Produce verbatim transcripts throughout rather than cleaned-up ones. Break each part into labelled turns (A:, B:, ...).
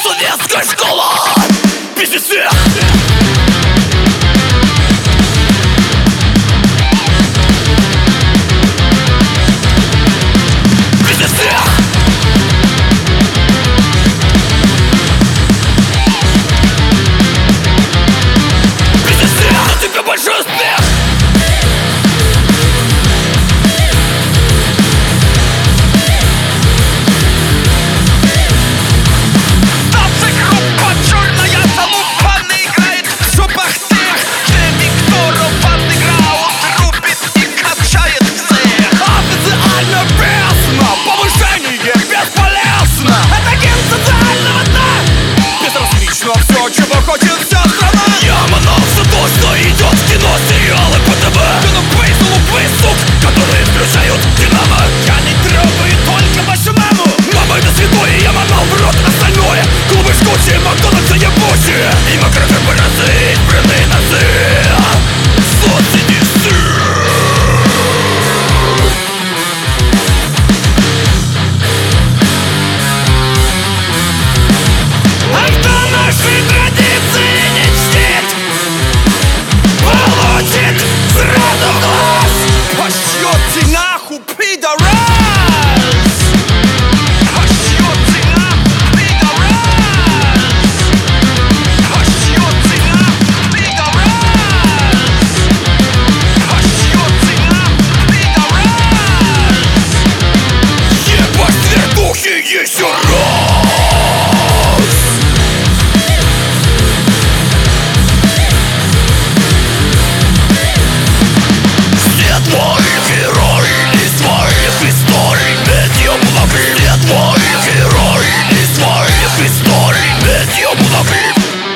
A: Советская школа без всех. Большой успех! Танцы группа черная залупа играет в зубах тех, где Викторов андеграунд рубит и качает всех. Официально песня, повышение бесполезно. Это ген социального дна. Безразлично все, чего хочет вся страна. Я манался то, что идет в кино, сериалы по ТВ. Глупый, глупый сук, которые включают Динамо. Я не трогаю только вашу маму. Мама, это святое, я манал в рот остальное. Клубы шкучи, Макдональдсы ебучие. И макрокорпорации, избранные носы. Соцсети. А кто наши традиции не чтит, получит сразу в глаз. Пошьёте нахуй, пидорас! Пошьёте нахуй, пидорас! Пошьёте нахуй, пидорас! Пошьёте нахуй, пидорас! Ебать вертухи еще раз! Твоих герой из твоих историй медиум могли. Нет твоих герой из твоих историй медиум могли.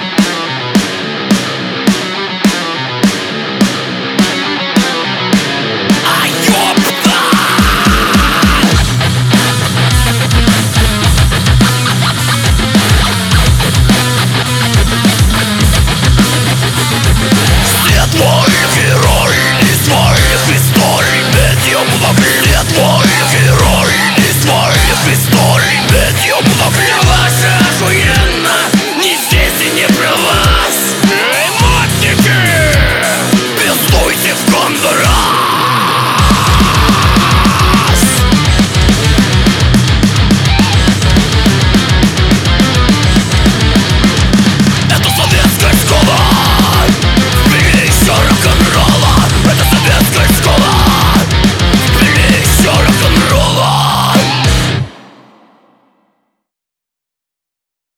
A: А ёпта! Нет твоих герой из твоих историй медиум могли. Нет твоих герой из твоих историй.